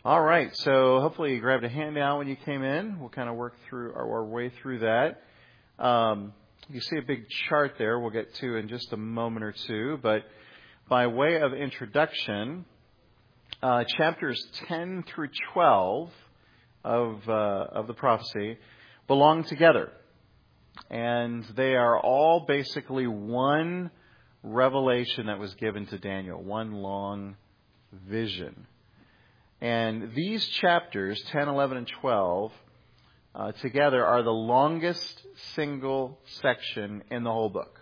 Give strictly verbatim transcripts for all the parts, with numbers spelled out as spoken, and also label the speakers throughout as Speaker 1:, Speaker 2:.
Speaker 1: All right, so hopefully you grabbed a handout when you came in. We'll kind of work through our, our way through that. Um, you see a big chart there we'll get to in just a moment or two, but by way of introduction, uh, chapters ten through twelve of uh, of the prophecy belong together, and they are all basically one revelation that was given to Daniel, one long vision. And these chapters, ten, eleven, and twelve, uh, together are the longest single section in the whole book.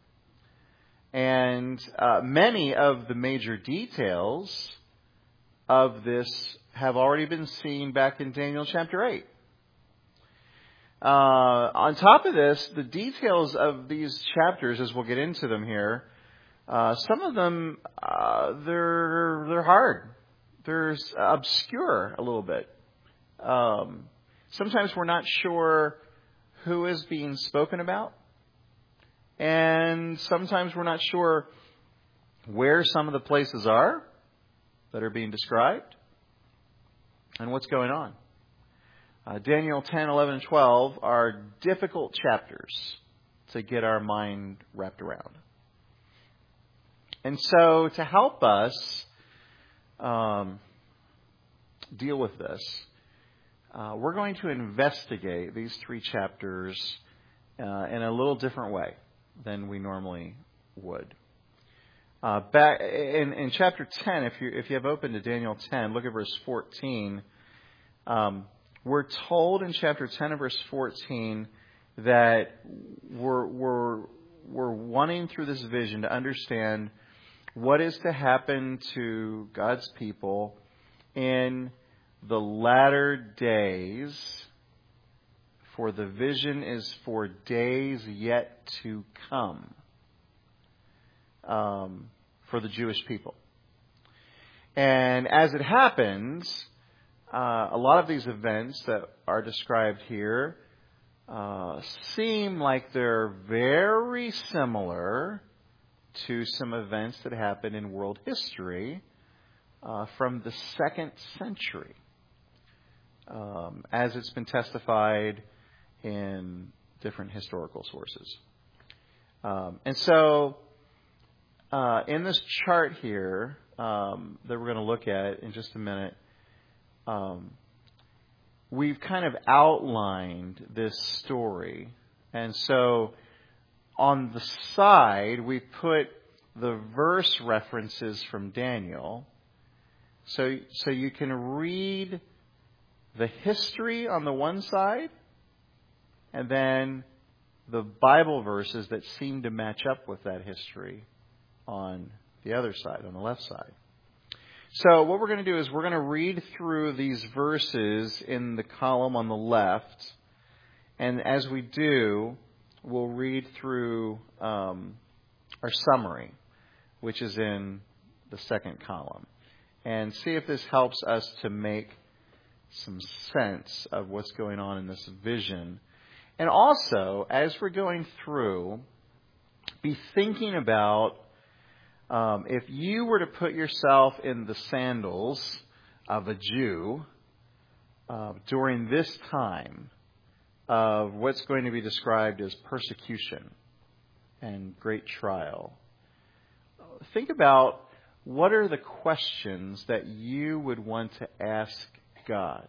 Speaker 1: And uh, many of the major details of this have already been seen back in Daniel chapter eight. Uh, on top of this, the details of these chapters, as we'll get into them here, uh, some of them, uh, they're they're hard. They're obscure a little bit. Um, sometimes we're not sure who is being spoken about. And sometimes we're not sure where some of the places are that are being described and what's going on. Uh, Daniel ten, eleven, and twelve are difficult chapters to get our mind wrapped around. And so to help us um, deal with this, uh, we're going to investigate these three chapters uh, in a little different way than we normally would. Uh, back in, in chapter ten, if you if you have opened to Daniel ten, look at verse fourteen. Um, we're told in chapter ten and verse fourteen that we're we're we're wanting through this vision to understand what is to happen to God's people in the latter days. For the vision is for days yet to come um, for the Jewish people. And as it happens, uh, a lot of these events that are described here uh, seem like they're very similar to some events that happened in world history uh, from the second century, um, as it's been testified in different historical sources. Um, and so, uh, in this chart here um, that we're going to look at in just a minute, um, we've kind of outlined this story. And so, on the side, we put the verse references from Daniel. So, so you can read the history on the one side, and then the Bible verses that seem to match up with that history on the other side, on the left side. So what we're going to do is we're going to read through these verses in the column on the left. And as we do, we'll read through um, our summary, which is in the second column, and see if this helps us to make some sense of what's going on in this vision. And also, as we're going through, be thinking about um, if you were to put yourself in the sandals of a Jew uh, during this time of what's going to be described as persecution and great trial. Think about what are the questions that you would want to ask God.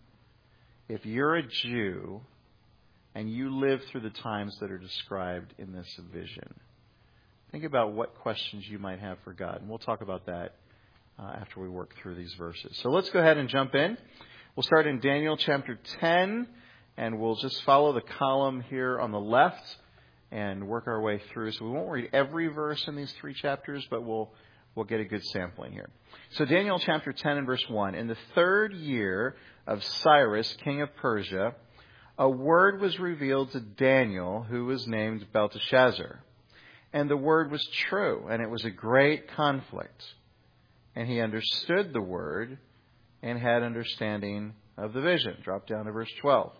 Speaker 1: If you're a Jew and you live through the times that are described in this vision, think about what questions you might have for God. And we'll talk about that uh, after we work through these verses. So let's go ahead and jump in. We'll start in Daniel chapter ten, and we'll just follow the column here on the left and work our way through. So we won't read every verse in these three chapters, but we'll we'll get a good sampling here. So Daniel chapter ten and verse one. In the third year of Cyrus, king of Persia, a word was revealed to Daniel, who was named Belteshazzar. And the word was true, and it was a great conflict. And he understood the word and had understanding of the vision. Drop down to verse twelve.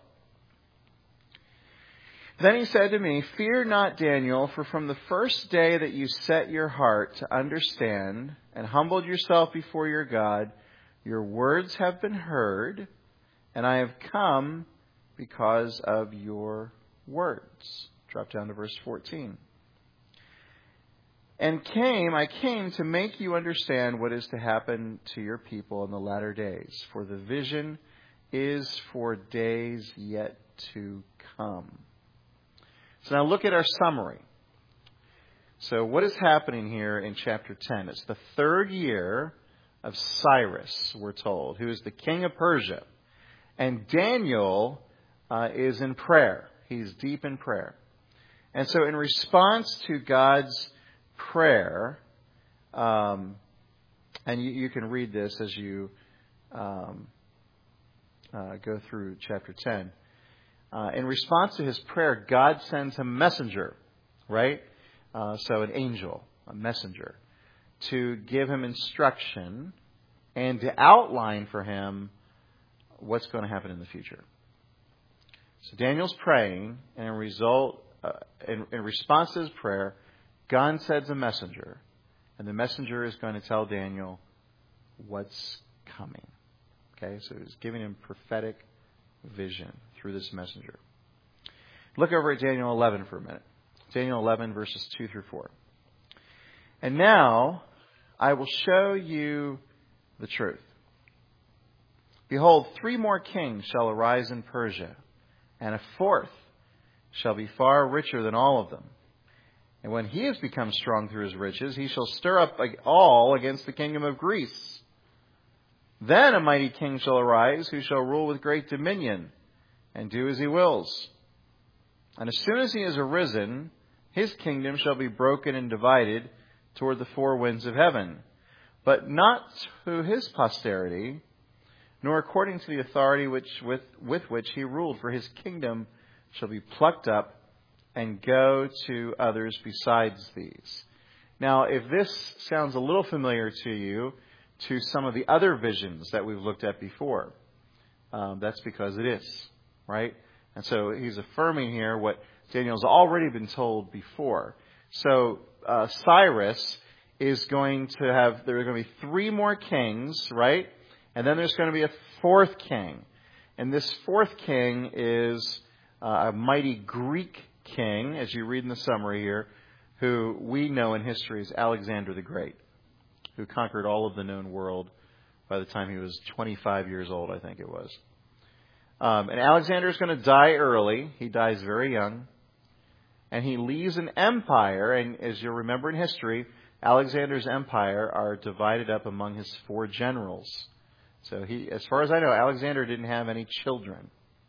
Speaker 1: Then he said to me, "Fear not, Daniel, for from the first day that you set your heart to understand and humbled yourself before your God, Your words have been heard, and I have come because of your words. Drop down to verse fourteen. And came, I came to make you understand what is to happen to your people in the latter days. For the vision is for days yet to come. So now look at our summary. So what is happening here in chapter ten? It's the third year of Cyrus, we're told, who is the king of Persia. And Daniel uh, is in prayer. He's deep in prayer. And so in response to God's prayer, um, and you, you can read this as you um, uh, go through chapter ten. Uh, in response to his prayer, God sends a messenger, right? Uh, so an angel, a messenger, to give him instruction and to outline for him what's going to happen in the future. So Daniel's praying, and in result, uh, in, in response to his prayer, God sends a messenger, and the messenger is going to tell Daniel what's coming. Okay, so he's giving him prophetic vision through this messenger. Look over at Daniel eleven for a minute. Daniel eleven, verses two through four. And now I will show you the truth. Behold, three more kings shall arise in Persia, and a fourth shall be far richer than all of them. And when he has become strong through his riches, he shall stir up all against the kingdom of Greece. Then a mighty king shall arise, who shall rule with great dominion, and do as he wills. And as soon as he has arisen, his kingdom shall be broken and divided toward the four winds of heaven, but not to his posterity, nor according to the authority which with, with which he ruled, for his kingdom shall be plucked up and go to others besides these. Now, if this sounds a little familiar to you, to some of the other visions that we've looked at before, um, that's because it is, right? And so he's affirming here what Daniel's already been told before. So uh, Cyrus is going to have, there are going to be three more kings, right? And then there's going to be a fourth king. And this fourth king is uh, a mighty Greek king, as you read in the summary here, who we know in history as Alexander the Great, who conquered all of the known world by the time he was twenty-five years old, I think it was. Um, and Alexander is going to die early. He dies very young. And he leaves an empire. And as you'll remember in history, Alexander's empire are divided up among his four generals. So he, as far as I know, Alexander didn't have any children.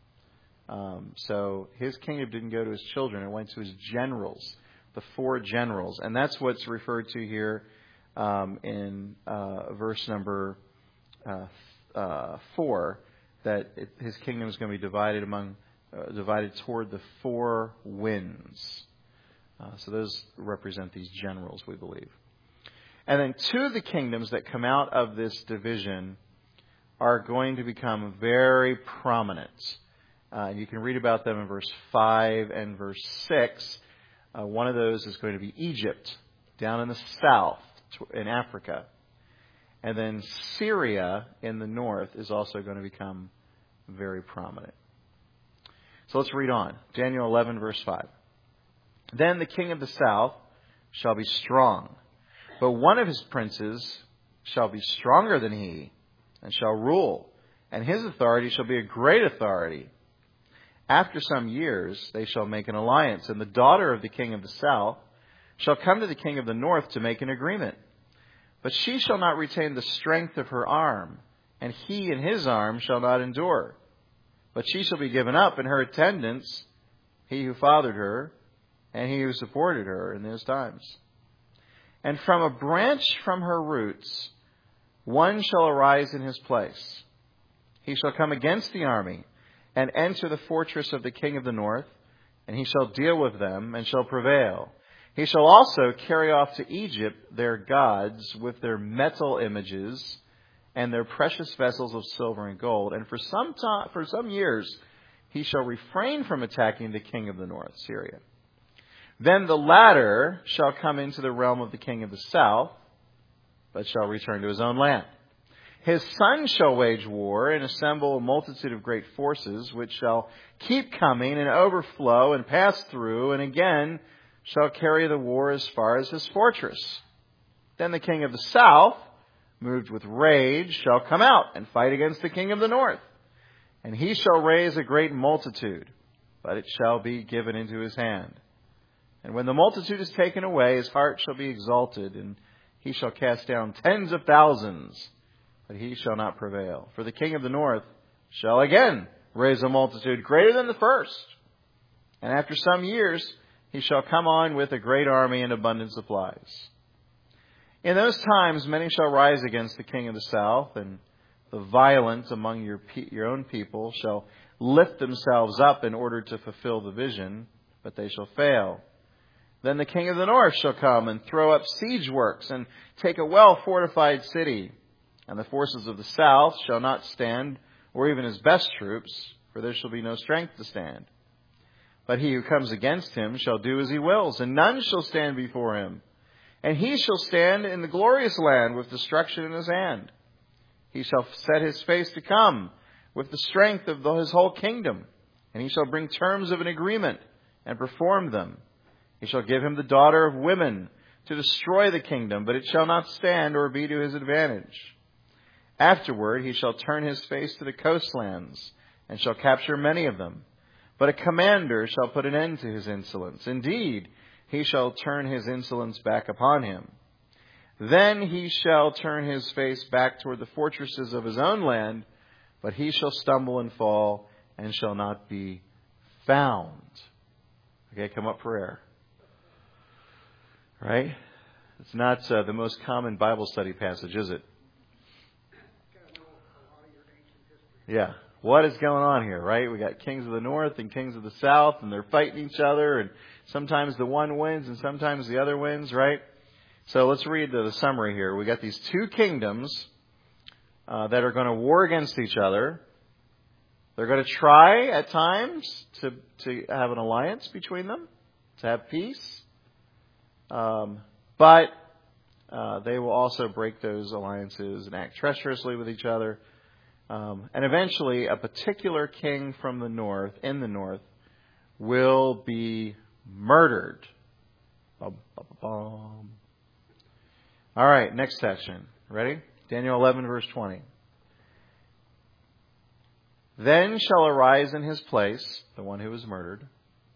Speaker 1: Um, so his kingdom didn't go to his children. It went to his generals, the four generals. And that's what's referred to here um, in uh, verse number uh, uh, four. That it, his kingdom is going to be divided among, uh, divided toward the four winds. Uh, so those represent these generals, we believe. And then two of the kingdoms that come out of this division are going to become very prominent. Uh, you can read about them in verse five and verse six. Uh, one of those is going to be Egypt, down in the south, in Africa. And then Syria in the north is also going to become very prominent. So let's read on. Daniel eleven, verse five. Then the king of the south shall be strong, but one of his princes shall be stronger than he, and shall rule, and his authority shall be a great authority. After some years they shall make an alliance, and the daughter of the king of the south shall come to the king of the north to make an agreement. But she shall not retain the strength of her arm, and he in his arm shall not endure. But she shall be given up, and her attendants, he who fathered her, and he who supported her in those times. And from a branch from her roots, one shall arise in his place. He shall come against the army, and enter the fortress of the king of the north, and he shall deal with them, and shall prevail. He shall also carry off to Egypt their gods with their metal images and their precious vessels of silver and gold. And for some time, for some years, he shall refrain from attacking the king of the north, Syria. Then the latter shall come into the realm of the king of the south, but shall return to his own land. His son shall wage war and assemble a multitude of great forces, which shall keep coming and overflow and pass through, and again shall carry the war as far as his fortress. Then the king of the south, moved with rage, shall come out and fight against the king of the north. And he shall raise a great multitude, but it shall be given into his hand. And when the multitude is taken away, his heart shall be exalted, and he shall cast down tens of thousands, but he shall not prevail. For the king of the north shall again raise a multitude greater than the first. And after some years, he shall come on with a great army and abundant supplies. In those times, many shall rise against the king of the south, and the violent among your pe- your own people shall lift themselves up in order to fulfill the vision, but they shall fail. Then the king of the north shall come and throw up siege works and take a well-fortified city. And the forces of the south shall not stand, or even his best troops, for there shall be no strength to stand. But he who comes against him shall do as he wills, and none shall stand before him. And he shall stand in the glorious land with destruction in his hand. He shall set his face to come with the strength of his whole kingdom. And he shall bring terms of an agreement and perform them. He shall give him the daughter of women to destroy the kingdom, but it shall not stand or be to his advantage. Afterward he shall turn his face to the coastlands, and shall capture many of them. But a commander shall put an end to his insolence. Indeed, he shall turn his insolence back upon him. Then he shall turn his face back toward the fortresses of his own land, but he shall stumble and fall, and shall not be found. Okay, come up for air. Right? It's not uh, the most common Bible study passage, is it? Yeah. What is going on here, right? We got kings of the north and kings of the south, and they're fighting each other, and sometimes the one wins and sometimes the other wins, right? So let's read the, the summary here. We got these two kingdoms uh, that are going to war against each other. They're going to try at times to, to have an alliance between them, to have peace. Um, but uh, they will also break those alliances and act treacherously with each other. Um, and eventually, a particular king from the north, in the north, will be murdered. Bum, bum, bum. All right, next section. Ready? Daniel eleven, verse twenty. Then shall arise in his place, the one who was murdered,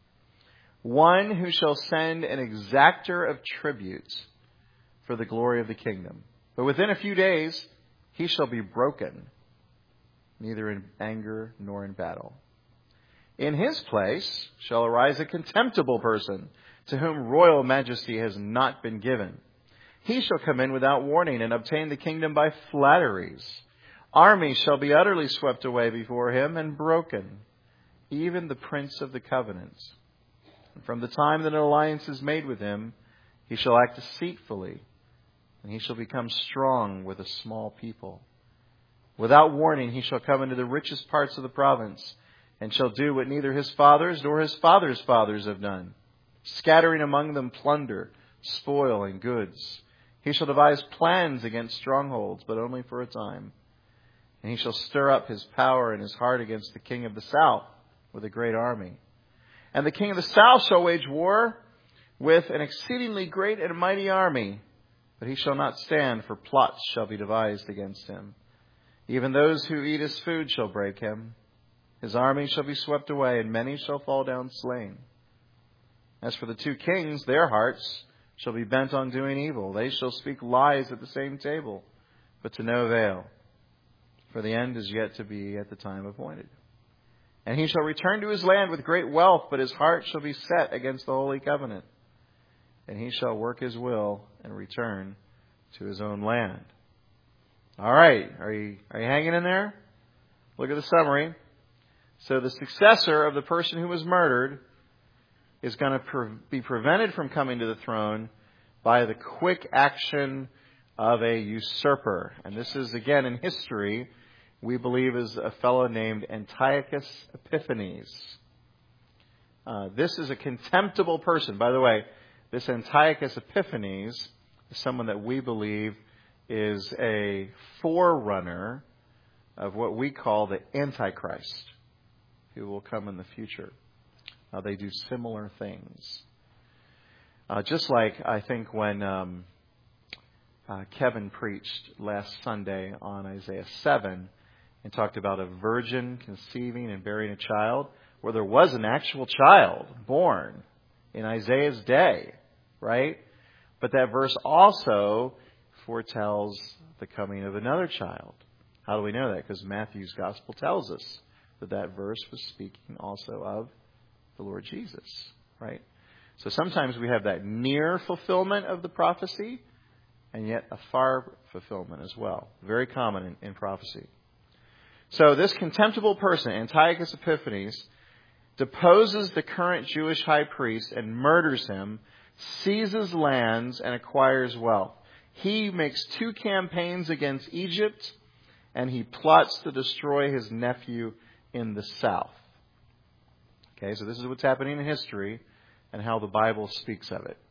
Speaker 1: one who shall send an exactor of tributes for the glory of the kingdom. But within a few days he shall be broken, neither in anger nor in battle. In his place shall arise a contemptible person, to whom royal majesty has not been given. He shall come in without warning and obtain the kingdom by flatteries. Armies shall be utterly swept away before him and broken, even the prince of the covenants. And from the time that an alliance is made with him, he shall act deceitfully, and he shall become strong with a small people. Without warning he shall come into the richest parts of the province, and shall do what neither his fathers nor his fathers' fathers have done, scattering among them plunder, spoil, and goods. He shall devise plans against strongholds, but only for a time. And he shall stir up his power and his heart against the king of the south with a great army. And the king of the south shall wage war with an exceedingly great and mighty army, but he shall not stand, for plots shall be devised against him. Even those who eat his food shall break him. His army shall be swept away, and many shall fall down slain. As for the two kings, their hearts shall be bent on doing evil. They shall speak lies at the same table, but to no avail. For the end is yet to be at the time appointed. And he shall return to his land with great wealth, but his heart shall be set against the holy covenant. And he shall work his will and return to his own land. All right. Are you, are you hanging in there? Look at the summary. So the successor of the person who was murdered is going to pre- be prevented from coming to the throne by the quick action of a usurper. And this is, again, in history, we believe is a fellow named Antiochus Epiphanes. Uh, this is a contemptible person. By the way, this Antiochus Epiphanes is someone that we believe is a forerunner of what we call the Antichrist, who will come in the future. Uh, they do similar things. Uh, just like I think when um, uh, Kevin preached last Sunday on Isaiah seven and talked about a virgin conceiving and bearing a child, where there was an actual child born in Isaiah's day, right? But that verse also foretells the coming of another child. How do we know that? Because Matthew's gospel tells us that that verse was speaking also of the Lord Jesus, right? So sometimes we have that near fulfillment of the prophecy, and yet a far fulfillment as well. Very common in, in prophecy. So this contemptible person, Antiochus Epiphanes, deposes the current Jewish high priest and murders him, seizes lands, and acquires wealth. He makes two campaigns against Egypt, and he plots to destroy his nephew in the south. Okay, so this is what's happening in history and how the Bible speaks of it.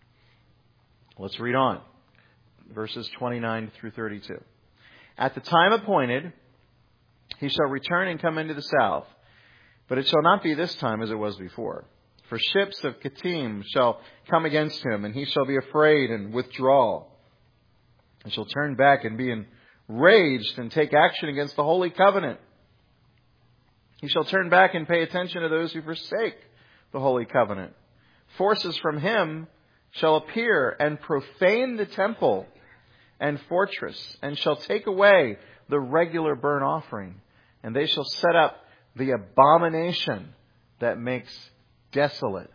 Speaker 1: Let's read on. Verses twenty-nine through thirty-two. At the time appointed, he shall return and come into the south, but it shall not be this time as it was before. For ships of Kittim shall come against him, and he shall be afraid and withdraw, and shall turn back and be enraged and take action against the holy covenant. He shall turn back and pay attention to those who forsake the holy covenant. Forces from him shall appear and profane the temple and fortress, and shall take away the regular burnt offering, and they shall set up the abomination that makes desolate.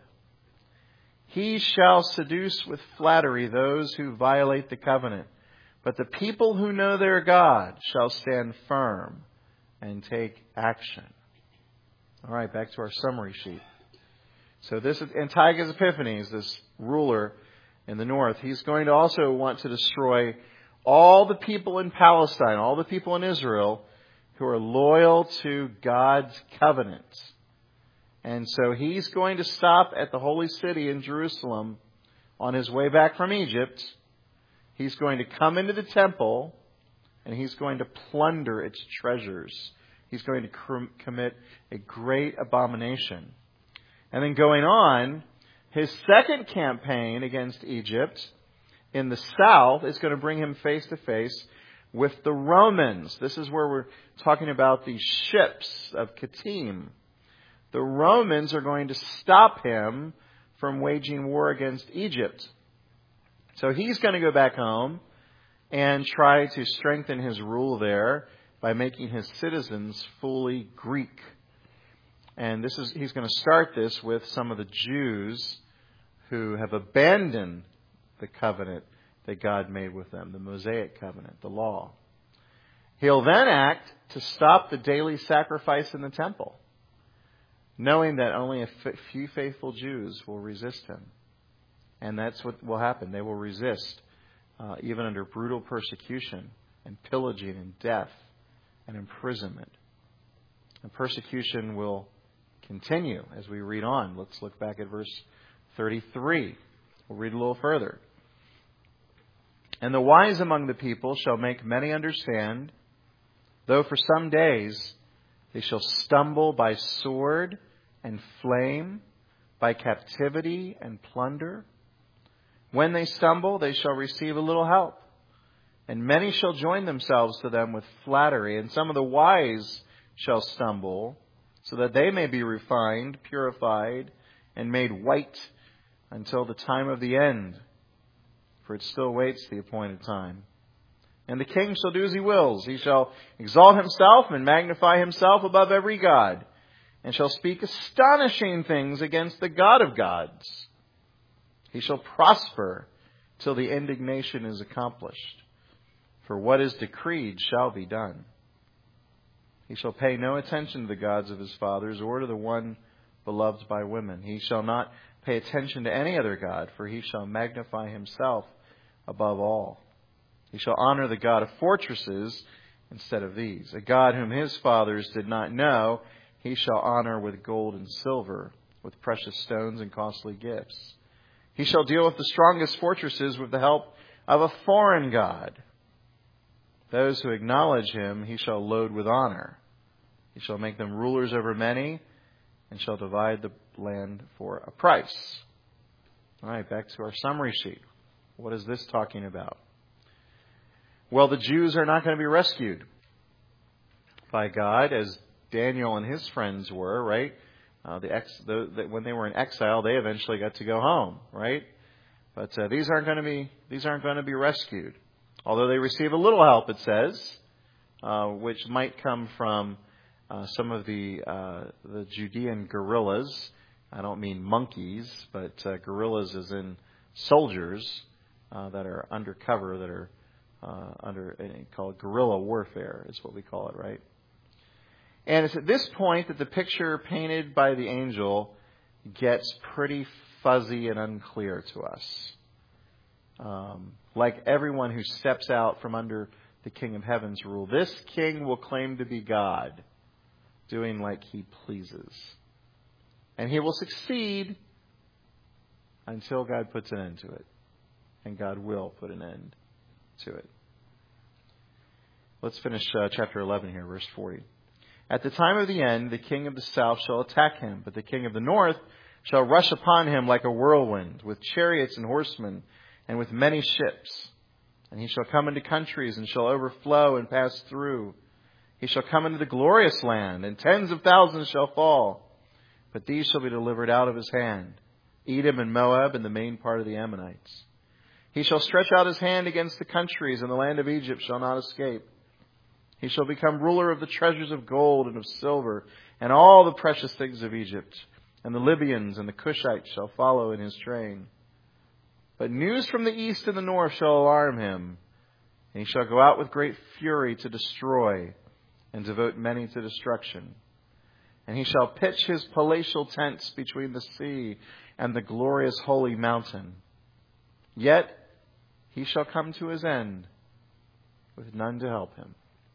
Speaker 1: He shall seduce with flattery those who violate the covenant, but the people who know their God shall stand firm and take action. All right, back to our summary sheet. So this is Antiochus Epiphanes, this ruler in the north. He's going to also want to destroy all the people in Palestine, all the people in Israel who are loyal to God's covenant. And so he's going to stop at the holy city in Jerusalem on his way back from Egypt. He's going to come into the temple and he's going to plunder its treasures. He's going to cr- commit a great abomination. And then going on, his second campaign against Egypt in the south is going to bring him face to face with the Romans. This is where we're talking about the ships of Kittim. The Romans are going to stop him from waging war against Egypt. So he's going to go back home and try to strengthen his rule there by making his citizens fully Greek. And this is he's going to start this with some of the Jews who have abandoned the covenant that God made with them, the Mosaic covenant, the law. He'll then act to stop the daily sacrifice in the temple, knowing that only a few faithful Jews will resist him. And that's what will happen. They will resist, uh, even under brutal persecution and pillaging and death and imprisonment. And persecution will continue as we read on. Let's look back at verse thirty-three. We'll read a little further. And the wise among the people shall make many understand, though for some days they shall stumble by sword and flame, by captivity and plunder. When they stumble, they shall receive a little help. And many shall join themselves to them with flattery. And some of the wise shall stumble, so that they may be refined, purified, and made white until the time of the end. For it still waits the appointed time. And the king shall do as he wills. He shall exalt himself and magnify himself above every god, and shall speak astonishing things against the God of gods. He shall prosper till the indignation is accomplished. For what is decreed shall be done. He shall pay no attention to the gods of his fathers, or to the one beloved by women. He shall not pay attention to any other god, for he shall magnify himself above all. He shall honor the God of fortresses instead of these. A God whom his fathers did not know, he shall honor with gold and silver, with precious stones and costly gifts. He shall deal with the strongest fortresses with the help of a foreign god. Those who acknowledge him, he shall load with honor. He shall make them rulers over many, and shall divide the land for a price. All right, back to our summary sheet. What is this talking about? Well, the Jews are not going to be rescued by God, as Daniel and his friends were, right? Uh, the, ex, the, the when they were in exile, they eventually got to go home, right? But uh, these aren't going to be these aren't going to be rescued, although they receive a little help. It says, uh, which might come from uh, some of the uh, the Judean guerrillas. I don't mean monkeys, but uh, guerrillas as in soldiers uh, that are undercover, that are uh, under called guerrilla warfare is what we call it, right? And it's at this point that the picture painted by the angel gets pretty fuzzy and unclear to us. Um, like everyone who steps out from under the King of Heaven's rule, this king will claim to be God, doing like he pleases. And he will succeed until God puts an end to it. And God will put an end to it. Let's finish uh, chapter eleven here, verse forty. At the time of the end, the king of the south shall attack him, but the king of the north shall rush upon him like a whirlwind, with chariots and horsemen, and with many ships. And he shall come into countries, and shall overflow and pass through. He shall come into the glorious land, and tens of thousands shall fall. But these shall be delivered out of his hand, Edom and Moab, and the main part of the Ammonites. He shall stretch out his hand against the countries, and the land of Egypt shall not escape. He shall become ruler of the treasures of gold and of silver, and all the precious things of Egypt. And the Libyans and the Cushites shall follow in his train. But news from the east and the north shall alarm him. And he shall go out with great fury to destroy, and devote many to destruction. And he shall pitch his palatial tents between the sea and the glorious holy mountain. Yet he shall come to his end, with none to help him.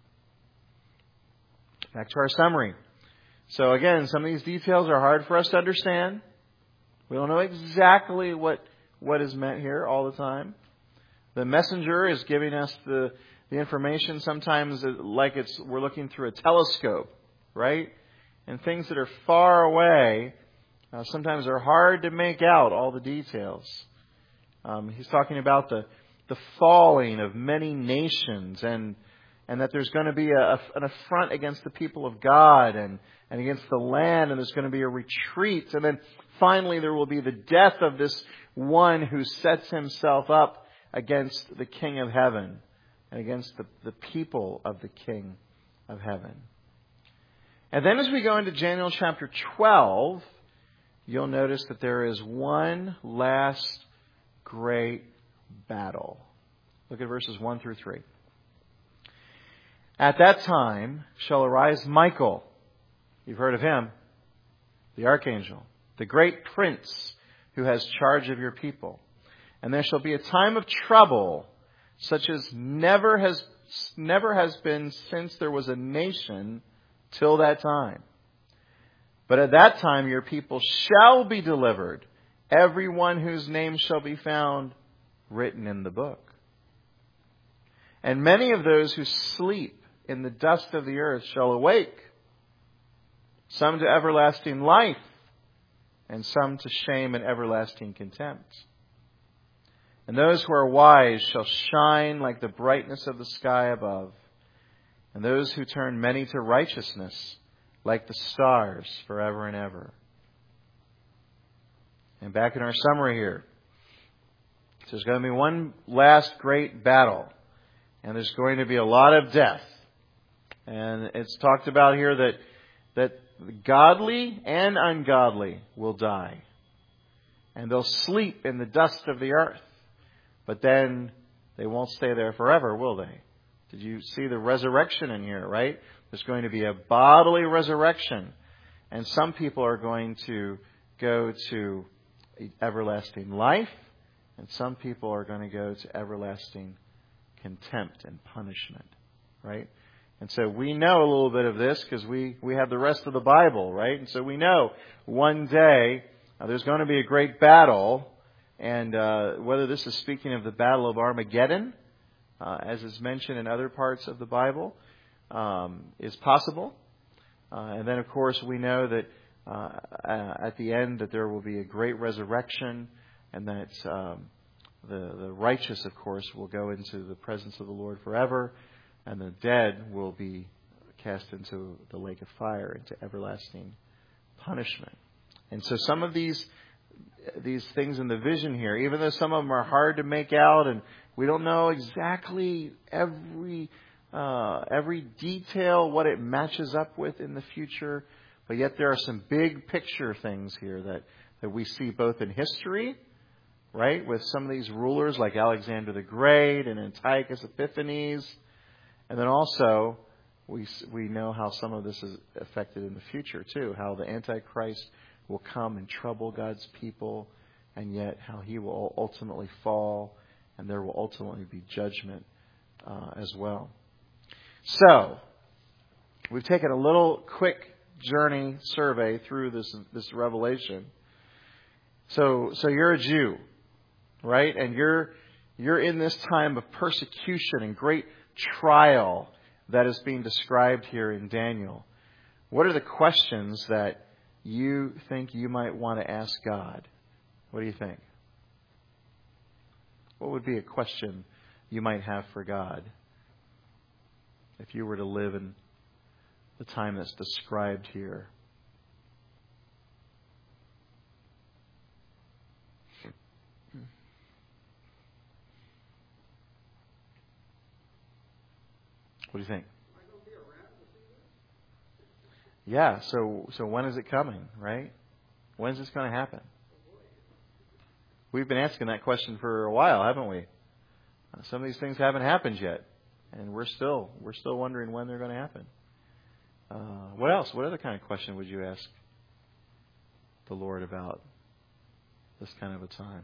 Speaker 1: Back to our summary. So again, some of these details are hard for us to understand. We don't know exactly what, what is meant here all the time. The messenger is giving us the, the information sometimes like it's we're looking through a telescope, right? And things that are far away uh, sometimes are hard to make out all the details. Um, he's talking about the, the falling of many nations, and And that there's going to be a, an affront against the people of God and, and against the land. And there's going to be a retreat. And then finally there will be the death of this one who sets himself up against the King of Heaven and against the, the people of the King of Heaven. And then as we go into Daniel chapter twelve, you'll notice that there is one last great battle. Look at verses one through three. At that time shall arise Michael. You've heard of him. The archangel. The great prince who has charge of your people. And there shall be a time of trouble such as never has, never has been since there was a nation till that time. But at that time your people shall be delivered, every one whose name shall be found written in the book. And many of those who sleep in the dust of the earth shall awake, some to everlasting life, and some to shame and everlasting contempt. And those who are wise shall shine like the brightness of the sky above, and those who turn many to righteousness like the stars forever and ever. And back in our summary here, there's going to be one last great battle, and there's going to be a lot of death. And it's talked about here that that godly and ungodly will die. And they'll sleep in the dust of the earth. But then they won't stay there forever, will they? Did you see the resurrection in here, right? There's going to be a bodily resurrection. And some people are going to go to everlasting life. And some people are going to go to everlasting contempt and punishment, right? And so we know a little bit of this because we, we have the rest of the Bible, right? And so we know one day uh, there's going to be a great battle. And uh, whether this is speaking of the Battle of Armageddon uh, as is mentioned in other parts of the Bible, um, is possible. Uh, and then, of course, we know that uh, at the end that there will be a great resurrection, and that um, the, the righteous, of course, will go into the presence of the Lord forever, and the dead will be cast into the lake of fire, into everlasting punishment. And so some of these these things in the vision here, even though some of them are hard to make out, and we don't know exactly every uh, every detail what it matches up with in the future, but yet there are some big picture things here that, that we see both in history, right, with some of these rulers like Alexander the Great and Antiochus Epiphanes, and then also we we know how some of this is affected in the future too, how the Antichrist will come and trouble God's people, and yet how he will ultimately fall, and there will ultimately be judgment uh, as well. So, we've taken a little quick journey survey through this this revelation. So, so you're a Jew, right? And you're you're in this time of persecution and great trial that is being described here in Daniel. What are the questions that you think you might want to ask God? What do you think? What would be a question you might have for God if you were to live in the time that's described here? What do you think? Yeah, so so when is it coming, right? When is this going to happen? We've been asking that question for a while, haven't we? Some of these things haven't happened yet, and we're still we're still wondering when they're going to happen. Uh, what else? What other kind of question would you ask the Lord about this kind of a time?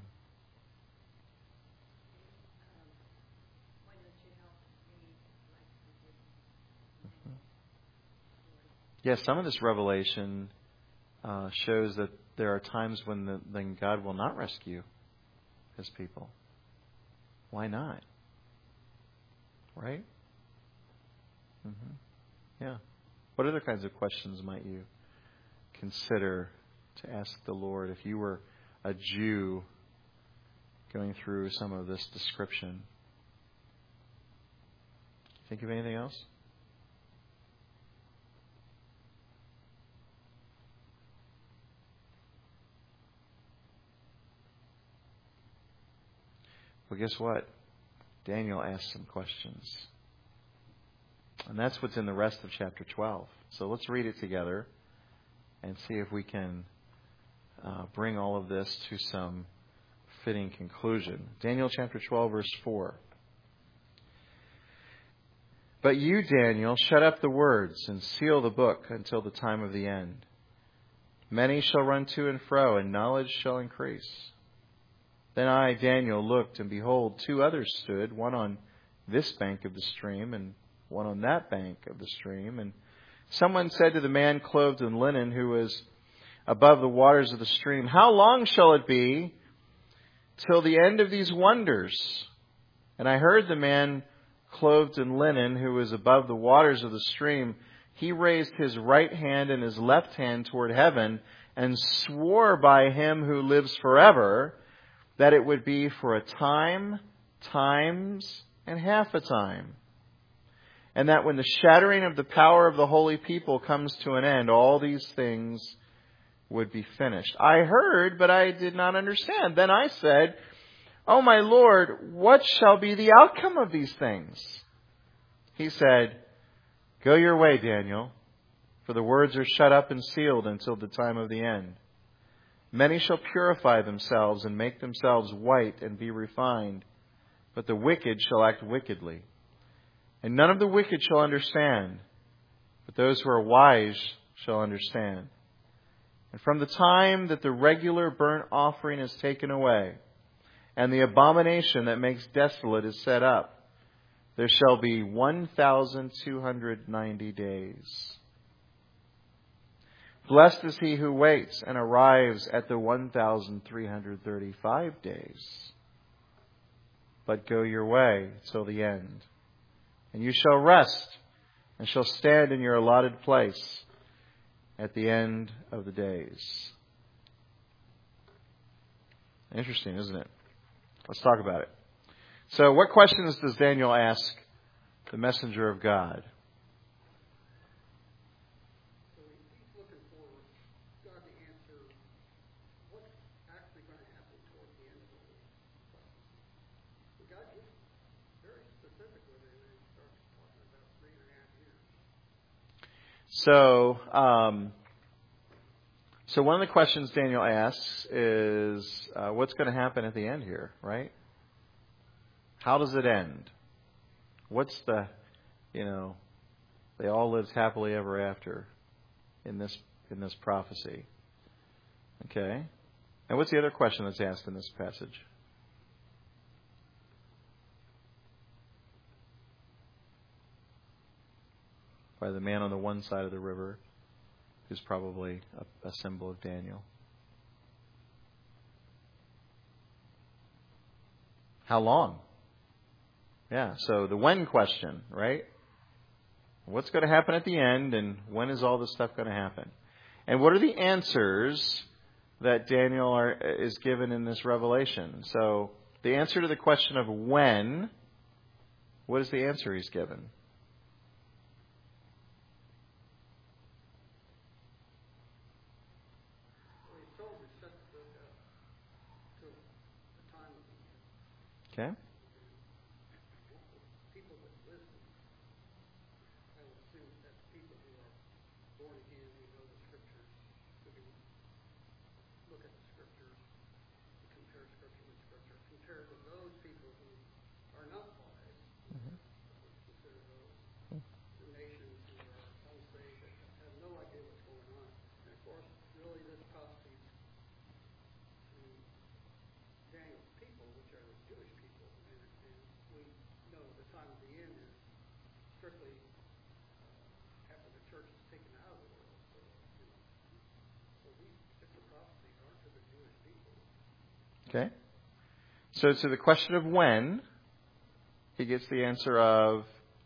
Speaker 1: Mm-hmm. Yes, yeah, some of this revelation uh, shows that there are times when the, then God will not rescue His people. Why not? Right? Mm-hmm. Yeah. What other kinds of questions might you consider to ask the Lord if you were a Jew going through some of this description? Think of anything else? Well, guess what? Daniel asked some questions. And that's what's in the rest of chapter twelve. So let's read it together and see if we can uh, bring all of this to some fitting conclusion. Daniel chapter twelve, verse four. But you, Daniel, shut up the words and seal the book until the time of the end. Many shall run to and fro, and knowledge shall increase. Then I, Daniel, looked, and behold, two others stood, one on this bank of the stream, and one on that bank of the stream. And someone said to the man clothed in linen, who was above the waters of the stream, How long shall it be till the end of these wonders? And I heard the man clothed in linen, who was above the waters of the stream, he raised his right hand and his left hand toward heaven, and swore by him who lives forever, that it would be for a time, times, and half a time. And that when the shattering of the power of the holy people comes to an end, all these things would be finished. I heard, but I did not understand. Then I said, O my Lord, what shall be the outcome of these things? He said, Go your way, Daniel, for the words are shut up and sealed until the time of the end. Many shall purify themselves and make themselves white and be refined, but the wicked shall act wickedly. And none of the wicked shall understand, but those who are wise shall understand. And from the time that the regular burnt offering is taken away, and the abomination that makes desolate is set up, there shall be one thousand two hundred ninety days. Blessed is he who waits and arrives at the one thousand three hundred thirty-five days. but go your way till the end. And you shall rest, and shall stand in your allotted place at the end of the days. Interesting, isn't it? Let's talk about it. So, what questions does Daniel ask the messenger of God? So, um, so one of the questions Daniel asks is, uh, what's going to happen at the end here, right? How does it end? What's the, you know, they all lived happily ever after in this in this prophecy. Okay? And what's the other question that's asked in this passage? By the man on the one side of the river, who's probably a, a symbol of Daniel. How long? Yeah, so the when question, right? What's going to happen at the end, and when is all this stuff going to happen? And what are the answers that Daniel are, is given in this revelation? So the answer to the question of when, what is the answer he's given? Okay. Okay. So to the question of when, he gets the answer of,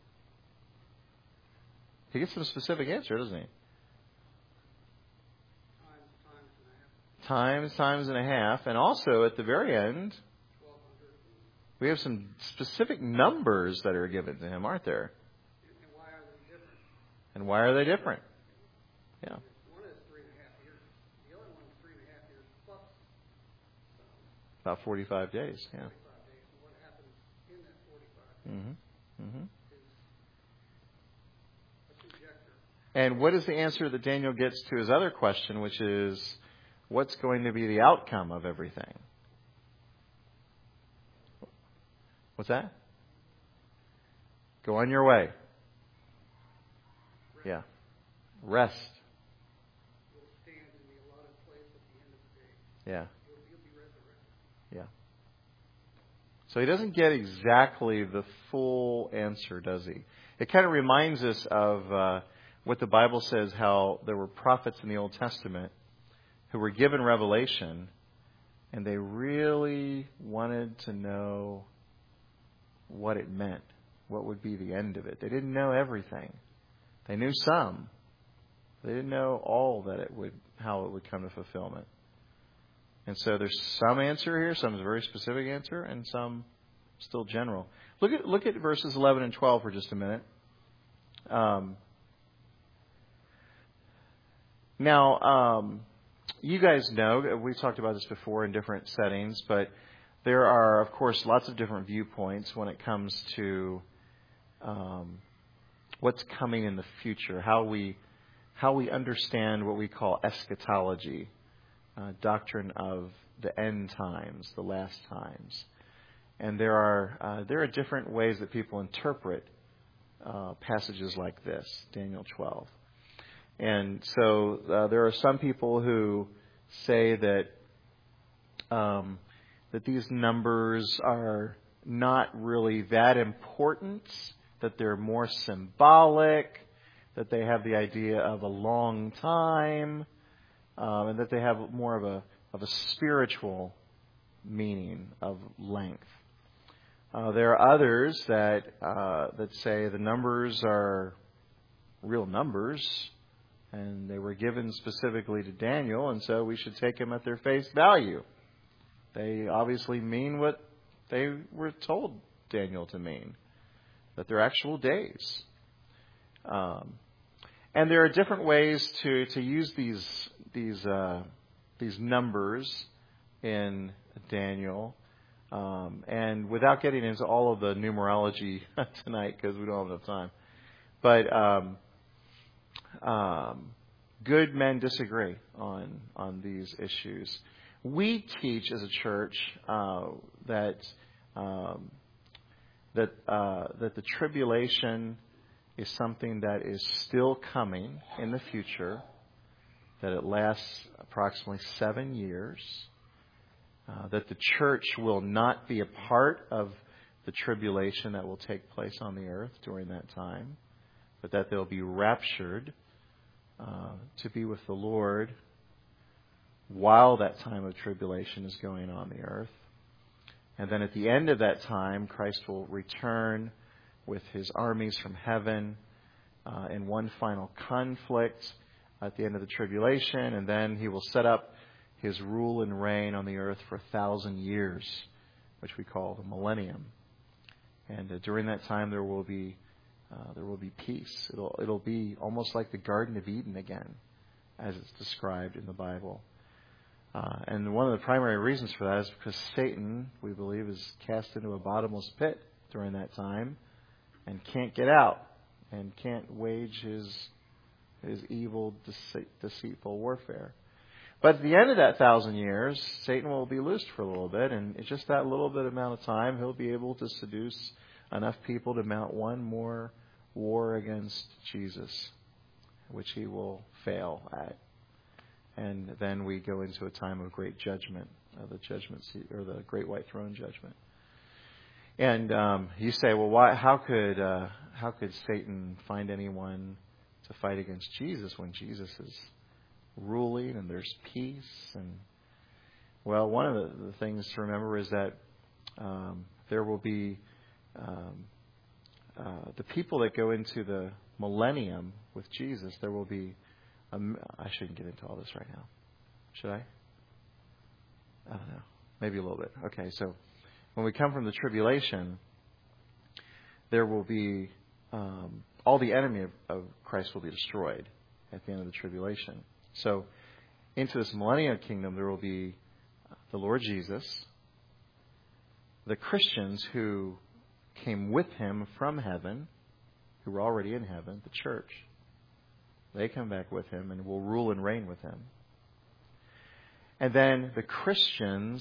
Speaker 1: he gets some specific answer, doesn't he? Times, times and a half. And also at the very end, we have some specific numbers that are given to him, aren't there? And why are they different? Yeah. About forty-five days, yeah. Mm-hmm. Mm-hmm. And what is the answer that Daniel gets to his other question, which is, what's going to be the outcome of everything? What's that? Go on your way. Yeah. Rest. Yeah. Yeah. So he doesn't get exactly the full answer, does he? It kind of reminds us of uh, what the Bible says, how there were prophets in the Old Testament who were given revelation, and they really wanted to know what it meant, what would be the end of it. They didn't know everything. They knew some. They didn't know all that it would, how it would come to fulfillment. And so there's some answer here, some is a very specific answer, and some still general. Look at look at verses eleven and twelve for just a minute. Um, now, um, you guys know, we've talked about this before in different settings, but there are, of course, lots of different viewpoints when it comes to um, what's coming in the future, how we how we understand what we call eschatology. Uh, doctrine of the end times, the last times. And there are uh, there are different ways that people interpret uh, passages like this, Daniel twelve. And so uh, there are some people who say that um, that these numbers are not really that important, that they're more symbolic, that they have the idea of a long time, Um, and that they have more of a of a spiritual meaning of length. Uh, there are others that uh, that say the numbers are real numbers, and they were given specifically to Daniel, and so we should take them at their face value. They obviously mean what they were told Daniel to mean, that they're actual days. Um, and there are different ways to, to use these these uh, these numbers in Daniel. Um, and without getting into all of the numerology tonight, because we don't have enough time, but um, um, good men disagree on on these issues. We teach as a church uh, that um, that uh, that the tribulation is something that is still coming in the future. That it lasts approximately seven years. Uh, that the church will not be a part of the tribulation that will take place on the earth during that time, but that they'll be raptured uh, to be with the Lord while that time of tribulation is going on the earth. And then at the end of that time, Christ will return with his armies from heaven uh, in one final conflict at the end of the tribulation, and then he will set up his rule and reign on the earth for a thousand years, which we call the millennium. And uh, during that time, there will be uh, there will be peace. It'll it'll be almost like the Garden of Eden again, as it's described in the Bible. Uh, and one of the primary reasons for that is because Satan, we believe, is cast into a bottomless pit during that time, and can't get out, and can't wage his his evil, deceit, deceitful warfare. But at the end of that thousand years, Satan will be loosed for a little bit, and it's just that little bit amount of time he'll be able to seduce enough people to mount one more war against Jesus, which he will fail at. And then we go into a time of great judgment, uh, the judgment seat, or the great white throne judgment. And um, you say, well, why? How could uh, how could Satan find anyone to fight against Jesus when Jesus is ruling and there's peace? And well, one of the, the things to remember is that um, there will be um, uh, the people that go into the millennium with Jesus. There will be. Um, I shouldn't get into all this right now. Should I? I don't know. Maybe a little bit. Okay, so when we come from the tribulation, there will be um, all the enemy of, of Christ will be destroyed at the end of the tribulation. So into this millennial kingdom, there will be the Lord Jesus, the Christians who came with him from heaven, who were already in heaven, the church. They come back with him and will rule and reign with him. And then the Christians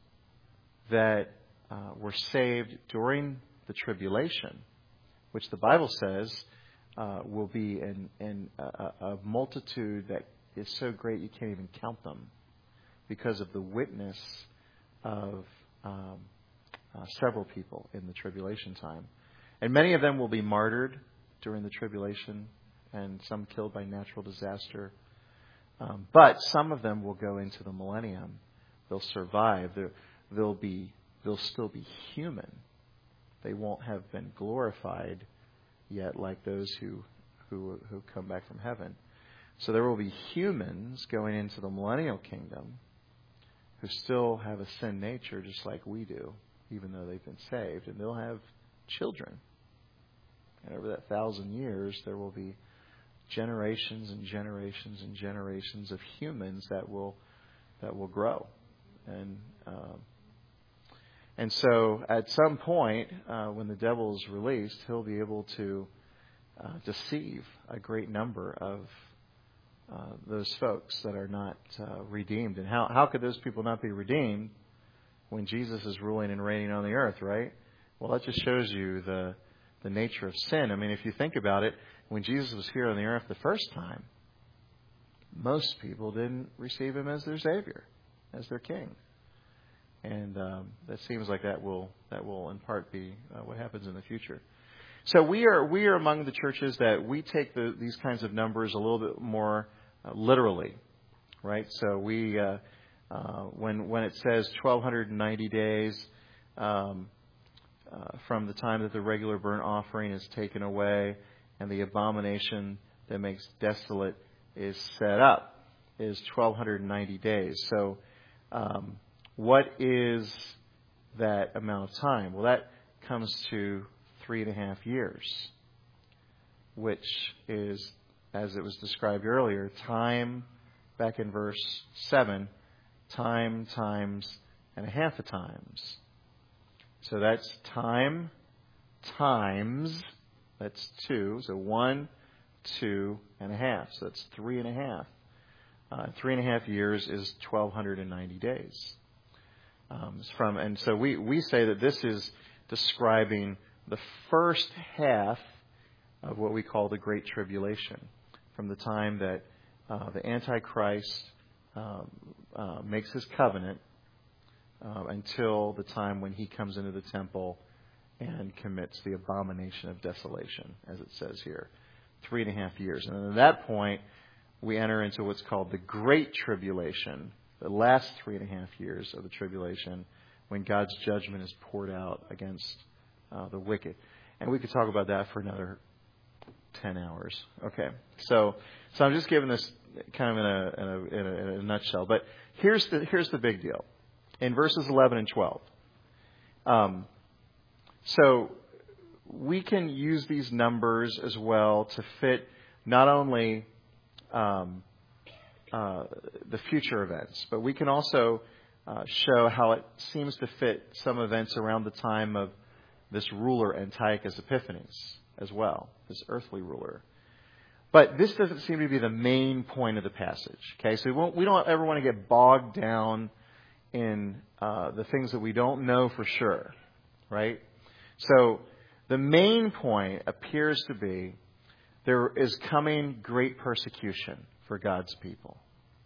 Speaker 1: that uh, were saved during the tribulation, which the Bible says uh, will be in, in a, a multitude that is so great you can't even count them, because of the witness of um, uh, several people in the tribulation time. And many of them will be martyred during the tribulation, and some killed by natural disaster. Um, but some of them will go into the millennium. They'll survive. They're, they'll be, they'll still be human. They won't have been glorified yet, like those who, who, who come back from heaven. So there will be humans going into the millennial kingdom who still have a sin nature just like we do, even though they've been saved. And they'll have children. And over that thousand years, there will be generations and generations and generations of humans that will that will grow, and um, and so at some point uh, when the devil is released, he'll be able to uh, deceive a great number of uh, those folks that are not uh, redeemed. And how how could those people not be redeemed when Jesus is ruling and reigning on the earth, right? Well, that just shows you the the nature of sin. I mean, if you think about it, when Jesus was here on the earth the first time, most people didn't receive him as their Savior, as their King. And um, that seems like that will that will in part be uh, what happens in the future. So we are we are among the churches that we take the, these kinds of numbers a little bit more uh, literally, right? So we uh, uh, when when it says twelve ninety days, um, uh, from the time that the regular burnt offering is taken away and the abomination that makes desolate is set up is twelve ninety days. So um, what is that amount of time? Well, that comes to three and a half years, which is, as it was described earlier, time, back in verse seven, time times and a half a times. So that's time times, that's two, so one, two and a half. So that's three and a half. Uh, three and a half years is twelve ninety days. Um, from and so we, we say that this is describing the first half of what we call the Great Tribulation, from the time that uh, the Antichrist um, uh, makes his covenant uh, until the time when he comes into the temple and commits the abomination of desolation, as it says here. Three and a half years. And at that point, we enter into what's called the Great Tribulation, the last three and a half years of the tribulation, when God's judgment is poured out against uh, the wicked. And we could talk about that for another ten hours. Okay. So, so I'm just giving this kind of in a, in a, in a, in a nutshell. But here's the, here's the big deal. In verses eleven and twelve. Um, so we can use these numbers as well to fit not only um, uh, the future events, but we can also uh, show how it seems to fit some events around the time of this ruler Antiochus Epiphanes as well, this earthly ruler. But this doesn't seem to be the main point of the passage. Okay, so we, won't, we don't ever want to get bogged down in uh, the things that we don't know for sure, right? So the main point appears to be there is coming great persecution for God's people.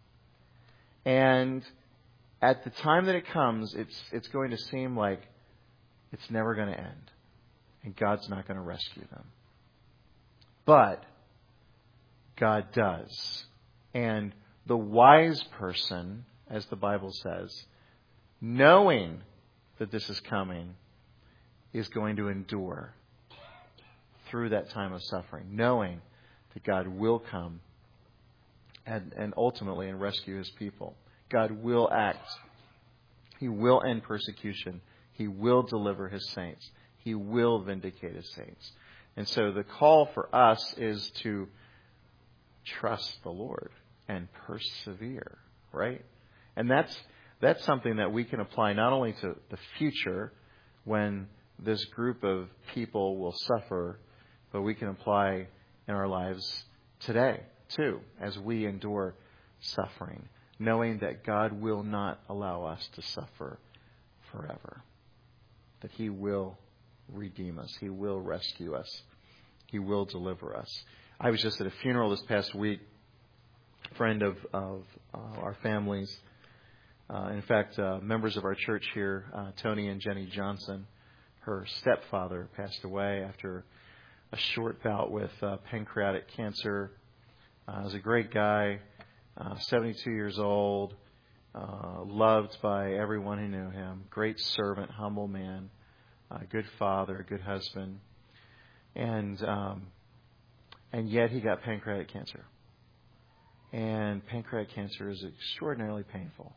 Speaker 1: And at the time that it comes, it's it's going to seem like it's never going to end. And God's not going to rescue them. But God does. And the wise person, as the Bible says, knowing that this is coming, is going to endure through that time of suffering, knowing that God will come and, and ultimately and rescue his people. God will act. He will end persecution. He will deliver his saints. He will vindicate his saints. And so the call for us is to trust the Lord and persevere, right? And that's that's something that we can apply not only to the future when this group of people will suffer, but we can apply in our lives today, too, as we endure suffering, knowing that God will not allow us to suffer forever, that he will redeem us, he will rescue us, he will deliver us. I was just at a funeral this past week, a friend of, of uh, our families, uh, in fact, uh, members of our church here, uh, Tony and Jenny Johnson. Her stepfather passed away after a short bout with uh, pancreatic cancer. Uh, he was a great guy, uh, seventy-two years old, uh, loved by everyone who knew him. Great servant, humble man, a good father, a good husband. And um, and yet he got pancreatic cancer. And pancreatic cancer is extraordinarily painful.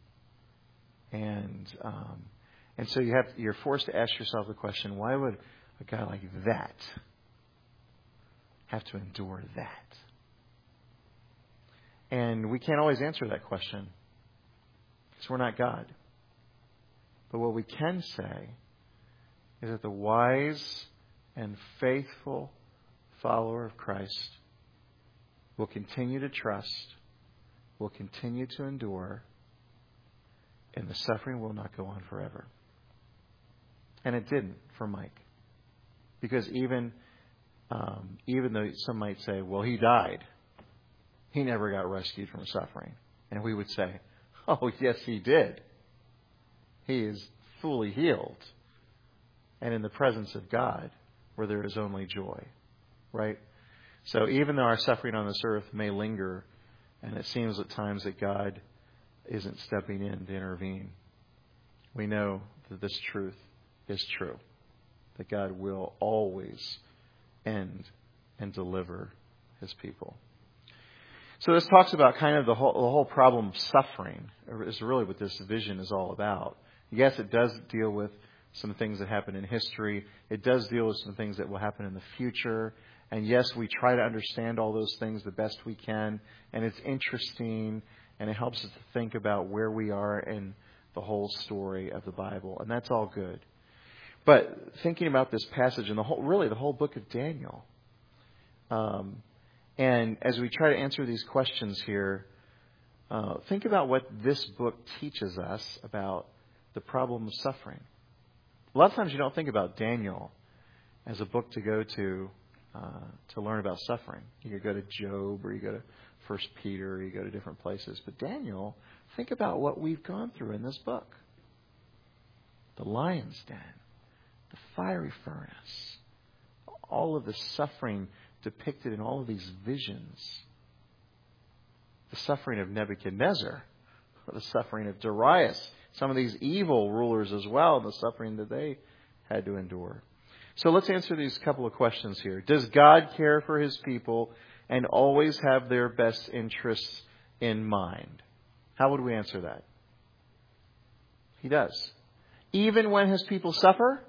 Speaker 1: And um, and so you have you're forced to ask yourself the question: why would a guy like that have to endure that? And we can't always answer that question because we're not God. But what we can say is that the wise and faithful follower of Christ will continue to trust, will continue to endure, and the suffering will not go on forever. And it didn't for Mike. Because even um, even though some might say, well, he died, he never got rescued from suffering. And we would say, oh, yes, he did. He is fully healed. And in the presence of God, where there is only joy. Right? So even though our suffering on this earth may linger, and it seems at times that God isn't stepping in to intervene, we know that this truth is true. that God will always end and deliver his people. So this talks about kind of the whole, the whole problem of suffering is really what this vision is all about. Yes, it does deal with some things that happen in history. It does deal with some things that will happen in the future. And yes, we try to understand all those things the best we can. And it's interesting, and it helps us to think about where we are in the whole story of the Bible. And that's all good. But thinking about this passage and the whole, really the whole book of Daniel, um, and as we try to answer these questions here, uh, think about what this book teaches us about the problem of suffering. A lot of times you don't think about Daniel as a book to go to uh, to learn about suffering. You could go to Job, or you go to First Peter, or you go to different places. But Daniel, think about what we've gone through in this book. The lion's den, the fiery furnace, all of the suffering depicted in all of these visions. The suffering of Nebuchadnezzar, the suffering of Darius, some of these evil rulers as well, the suffering that they had to endure. So let's answer these couple of questions here. Does God care for his people and always have their best interests in mind? How would we answer that? He does. Even when his people suffer?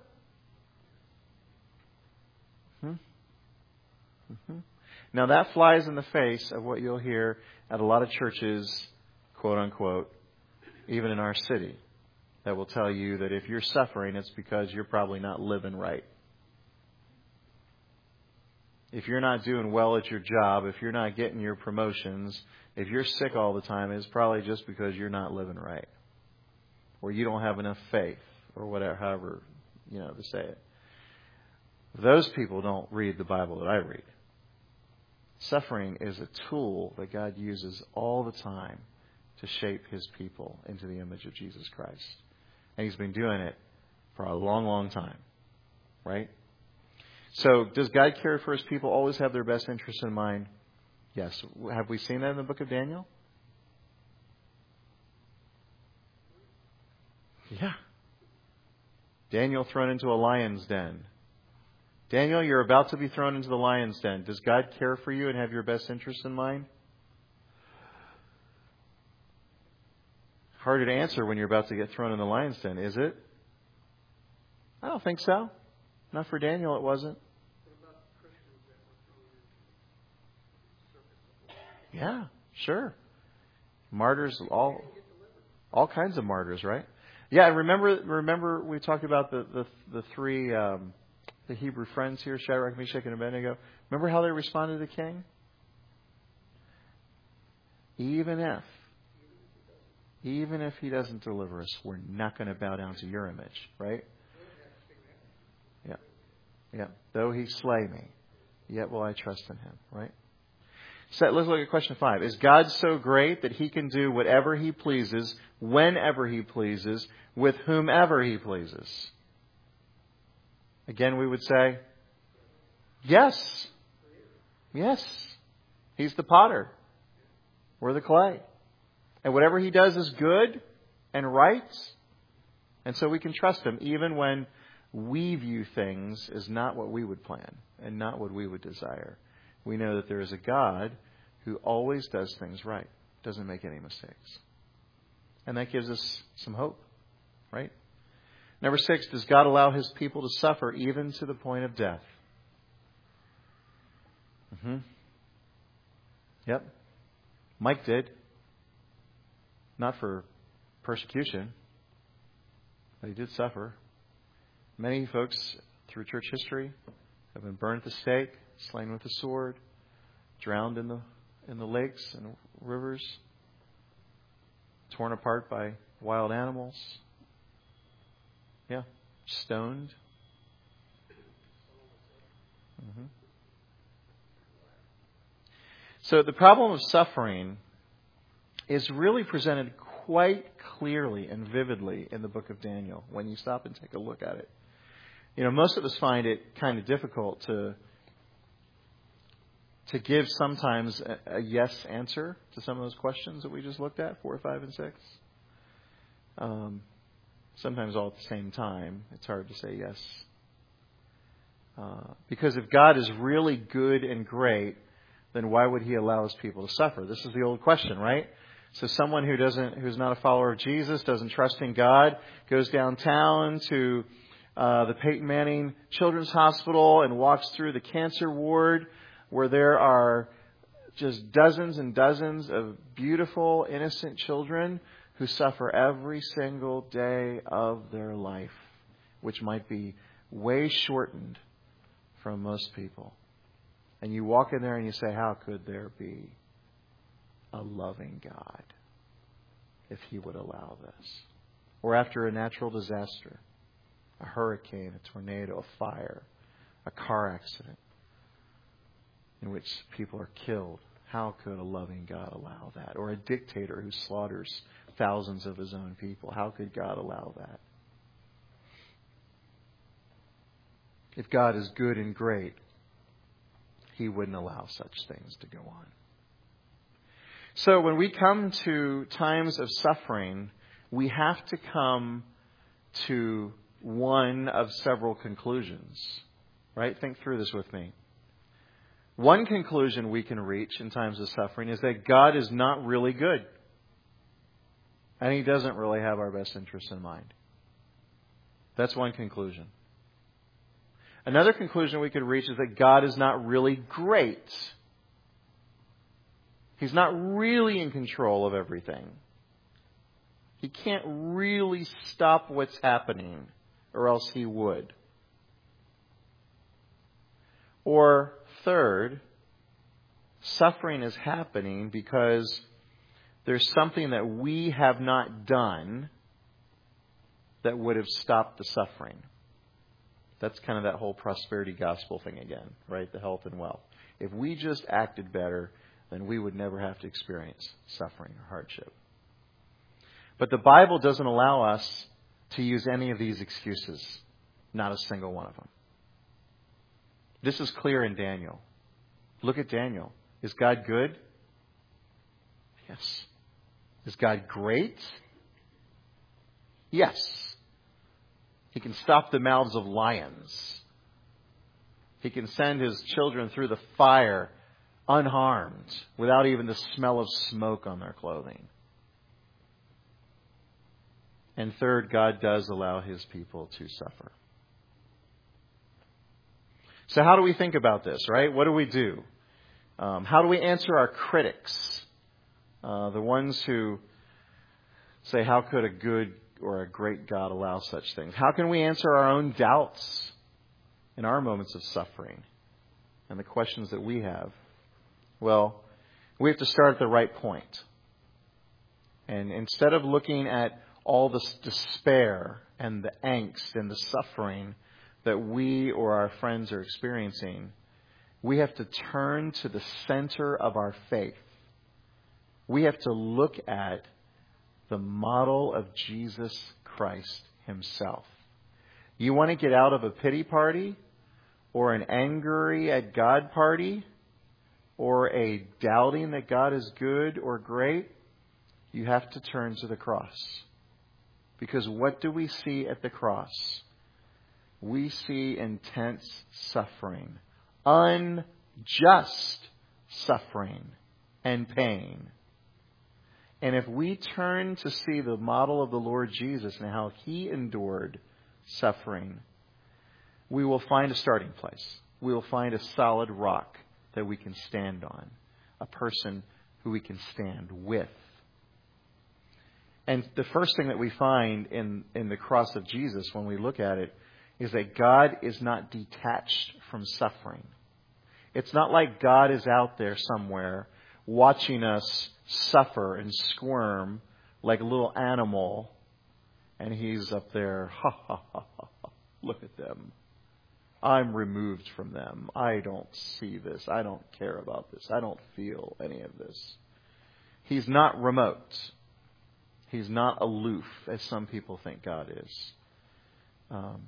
Speaker 1: Hmm? Mm-hmm. Now that flies in the face of what you'll hear at a lot of churches, quote unquote, even in our city, that will tell you that if you're suffering, it's because you're probably not living right. If you're not doing well at your job, if you're not getting your promotions, if you're sick all the time, it's probably just because you're not living right. Or you don't have enough faith, or whatever, however, you know, to say it. Those people don't read the Bible that I read. Suffering is a tool that God uses all the time to shape his people into the image of Jesus Christ. And he's been doing it for a long, long time. Right? So, does God care for his people, always have their best interests in mind? Yes. Have we seen that in the book of Daniel? Yeah. Daniel thrown into a lion's den. Daniel, you're about to be thrown into the lion's den. Does God care for you and have your best interests in mind? Harder to answer when you're about to get thrown in the lion's den, is it? I don't think so. Not for Daniel, it wasn't. Yeah, sure. Martyrs, all all kinds of martyrs, right? Yeah, and remember, remember we talked about the the, the three um, the Hebrew friends here, Shadrach, Meshach, and Abednego. Remember how they responded to the king? Even if, even if he doesn't deliver us, we're not going to bow down to your image, right? Yeah, yeah. Though he slay me, yet will I trust in him, right? So let's look at question five. Is God so great that he can do whatever he pleases, whenever he pleases, with whomever he pleases? Again, we would say, yes. Yes. He's the potter. We're the clay. And whatever he does is good and right. And so we can trust him even when we view things as not what we would plan and not what we would desire. We know that there is a God who always does things right, doesn't make any mistakes. And that gives us some hope, right? Number six, does God allow his people to suffer even to the point of death? Mm-hmm. Yep. Mike did. Not for persecution, but he did suffer. Many folks through church history have been burned at the stake, slain with the sword, drowned in the in the lakes and rivers, torn apart by wild animals. Yeah, stoned. Mm-hmm. So the problem of suffering is really presented quite clearly and vividly in the book of Daniel when you stop and take a look at it. You know, most of us find it kind of difficult to to give sometimes a, a yes answer to some of those questions that we just looked at, four, five, and six. Um, sometimes all at the same time. It's hard to say yes Uh, because if God is really good and great, then why would He allow His people to suffer? This is the old question, right? So someone who doesn't, who's not a follower of Jesus, doesn't trust in God, goes downtown to uh, the Peyton Manning Children's Hospital and walks through the cancer ward where there are just dozens and dozens of beautiful, innocent children who suffer every single day of their life, which might be way shortened from most people. And you walk in there and you say, how could there be a loving God if He would allow this? Or after a natural disaster, a hurricane, a tornado, a fire, a car accident in which people are killed. How could a loving God allow that? Or a dictator who slaughters thousands of his own people. How could God allow that? If God is good and great, He wouldn't allow such things to go on. So when we come to times of suffering, we have to come to one of several conclusions. Right? Think through this with me. One conclusion we can reach in times of suffering is that God is not really good. And He doesn't really have our best interests in mind. That's one conclusion. Another conclusion we could reach is that God is not really great. He's not really in control of everything. He can't really stop what's happening, or else He would. Or third, suffering is happening because there's something that we have not done that would have stopped the suffering. That's kind of that whole prosperity gospel thing again, right? The health and wealth. If we just acted better, then we would never have to experience suffering or hardship. But the Bible doesn't allow us to use any of these excuses. Not a single one of them. This is clear in Daniel. Look at Daniel. Is God good? Yes. Is God great? Yes. He can stop the mouths of lions. He can send His children through the fire unharmed, without even the smell of smoke on their clothing. And third, God does allow His people to suffer. So how do we think about this, right? What do we do? Um, how do we answer our critics? Uh, the ones who say, how could a good or a great God allow such things? How can we answer our own doubts in our moments of suffering and the questions that we have? Well, we have to start at the right point. And instead of looking at all this despair and the angst and the suffering that we or our friends are experiencing, we have to turn to the center of our faith. We have to look at the model of Jesus Christ Himself. You want to get out of a pity party or an angry at God party or a doubting that God is good or great? You have to turn to the cross. Because what do we see at the cross? We see intense suffering, unjust suffering and pain. And if we turn to see the model of the Lord Jesus and how He endured suffering, we will find a starting place. We will find a solid rock that we can stand on, a person who we can stand with. And the first thing that we find in, in the cross of Jesus when we look at it is that God is not detached from suffering. It's not like God is out there somewhere watching us suffer and squirm like a little animal, and He's up there, ha ha ha ha, ha. Look at them. I'm removed from them. I don't see this. I don't care about this. I don't feel any of this. He's not remote. He's not aloof, as some people think God is. Um,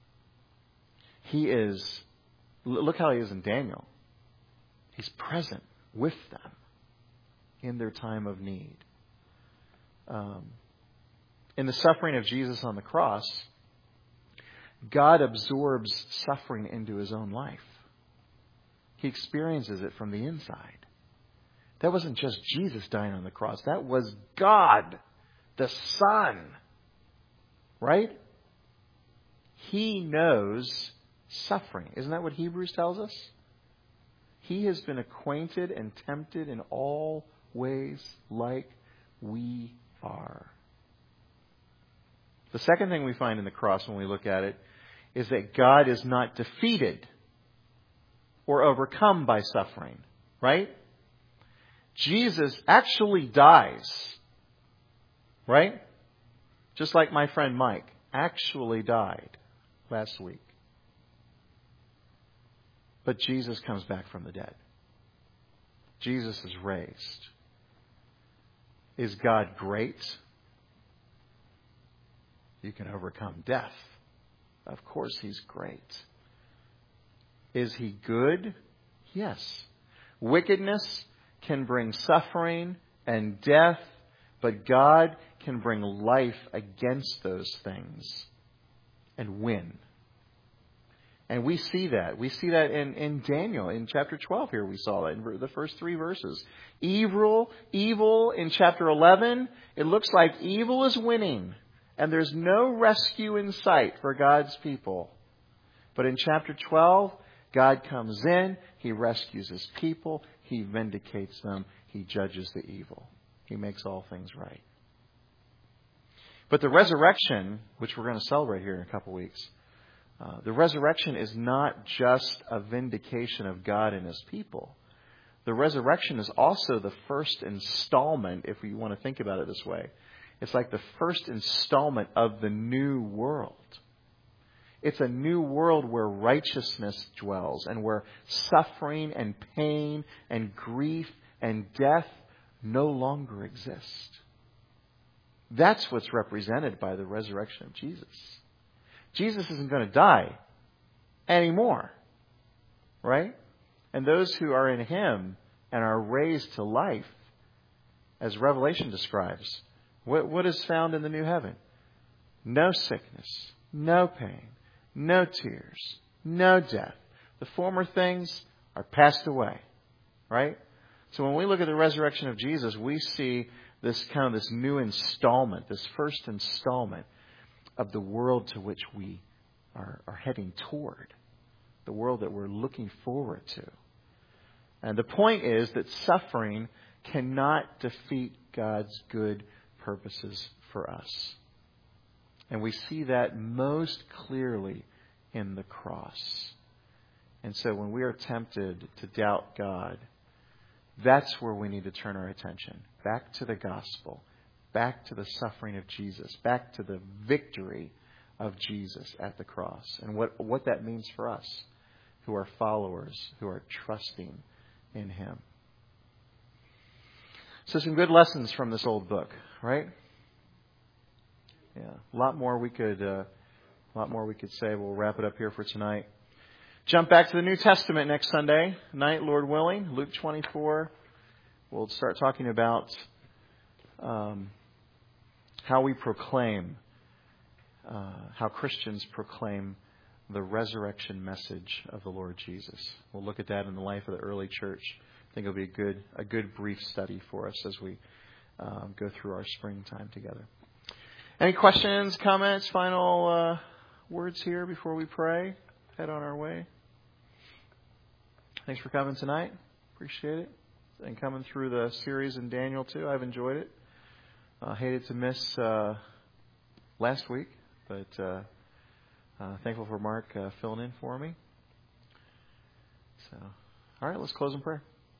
Speaker 1: he is, look how He is in Daniel. He's present with them in their time of need. Um, in the suffering of Jesus on the cross, God absorbs suffering into his own life. He experiences it from the inside. That wasn't just Jesus dying on the cross. That was God, the Son. Right? He knows suffering. Isn't that what Hebrews tells us? He has been acquainted and tempted in all ways like we are. The second thing we find in the cross when we look at it is that God is not defeated or overcome by suffering. Right? Jesus actually dies. Right? Just like my friend Mike actually died last week. But Jesus comes back from the dead. Jesus is raised. Is God great? You can overcome death. Of course He's great. Is He good? Yes. Wickedness can bring suffering and death, but God can bring life against those things and win. And we see that. We see that in, in Daniel. In chapter twelve here we saw that in the first three verses. Evil, evil in chapter eleven, it looks like evil is winning. And there's no rescue in sight for God's people. But in chapter twelve, God comes in. He rescues His people. He vindicates them. He judges the evil. He makes all things right. But the resurrection, which we're going to celebrate here in a couple weeks, Uh, the resurrection is not just a vindication of God and His people. The resurrection is also the first installment, if we want to think about it this way. It's like the first installment of the new world. It's a new world where righteousness dwells and where suffering and pain and grief and death no longer exist. That's what's represented by the resurrection of Jesus. Jesus isn't going to die anymore. Right? And those who are in Him and are raised to life, as Revelation describes, what, what is found in the new heaven? No sickness, no pain, no tears, no death. The former things are passed away. Right? So when we look at the resurrection of Jesus, we see this kind of this new installment, this first installment of the world to which we are, are heading toward, the world that we're looking forward to. And the point is that suffering cannot defeat God's good purposes for us. And we see that most clearly in the cross. And so when we are tempted to doubt God, that's where we need to turn our attention. Back to the gospel. Back to the suffering of Jesus. Back to the victory of Jesus at the cross. And what, what that means for us who are followers, who are trusting in Him. So some good lessons from this old book, right? Yeah, a lot more we could, uh, a lot more we could say. We'll wrap it up here for tonight. Jump back to the New Testament next Sunday night, Lord willing. Luke twenty-four. We'll start talking about um, how we proclaim, uh, how Christians proclaim the resurrection message of the Lord Jesus. We'll look at that in the life of the early church. I think it'll be a good, a good brief study for us as we um, go through our springtime together. Any questions, comments, final uh, words here before we pray? Head on our way. Thanks for coming tonight. Appreciate it. And coming through the series in Daniel too. I've enjoyed it. I uh, hated to miss uh, last week, but uh, uh, thankful for Mark uh, filling in for me. So, all right, let's close in prayer.